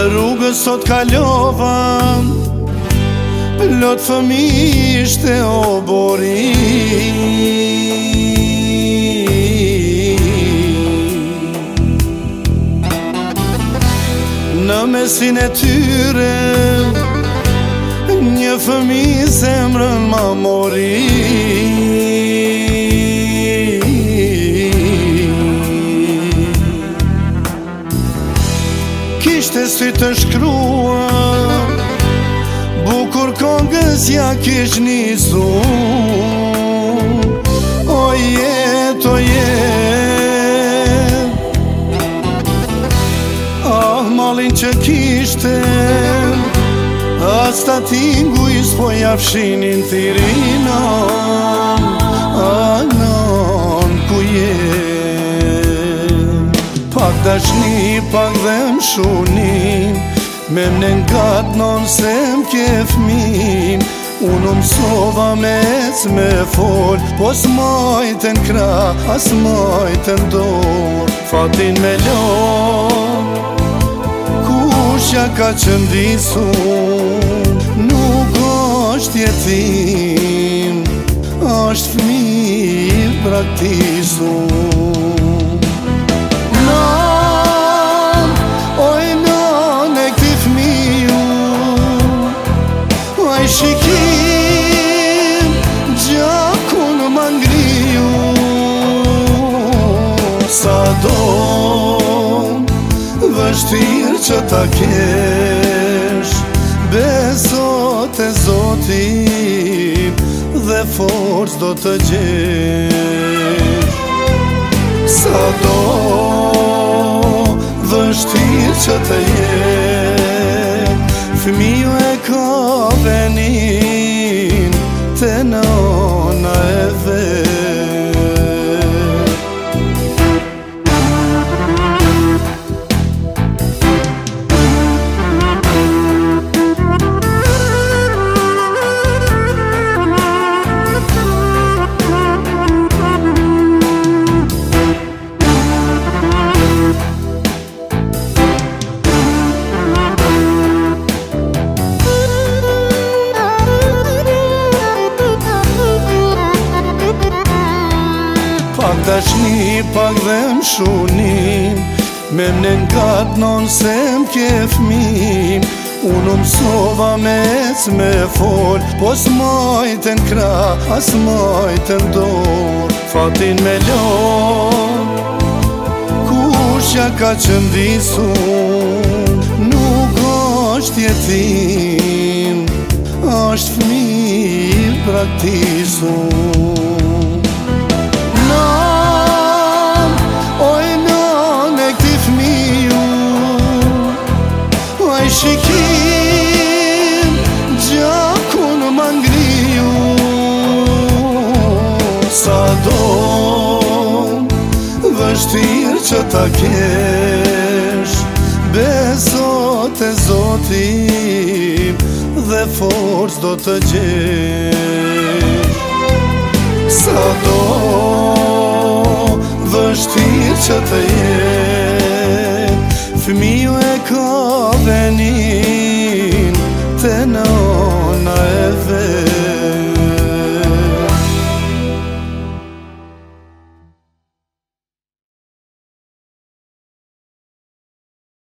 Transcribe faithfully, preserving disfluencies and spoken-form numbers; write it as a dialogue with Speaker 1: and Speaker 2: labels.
Speaker 1: rrugës sot kalova, plot fëmishte o bori. Në mesin e tyre një fëmi zemrën ma mori. Kishte sy të shkruar, bukur kongës ja kish nisu. O jet, o jet, ah malin që kishte, as ta tinguis po jafshinin thirinon. Anon ku jet, pak dashni, pak dhe mshunin, me mne ngat non se m'ke fmin. Unë mësova me ec me fol, po s'majte n'kra, as majte n'dor. Fatin me lon, kushja ka qëndisu, nuk është jetim, është fmi praktisu. Shikim gjakun më ngriju, sa do vështirë që ta kesh, beso te Zotin dhe forcë do të gjesh. Sa do vështirë që të jesh, fëmiju e ka venin te nona e vet. Pak dashni, pak dhe mshunin, me mne ngat non se m'ke fmin. Unë mësova me ec me fol, po s'majte n'kra, as majte n'dor. Fatin me lon, kushja ka qëndisu, nuk është jetim, është fmi praktisu. Shikim gjakun më ngriju, sa do vështirë që ta kesh, beso te Zotin dhe forcë do të gjesh.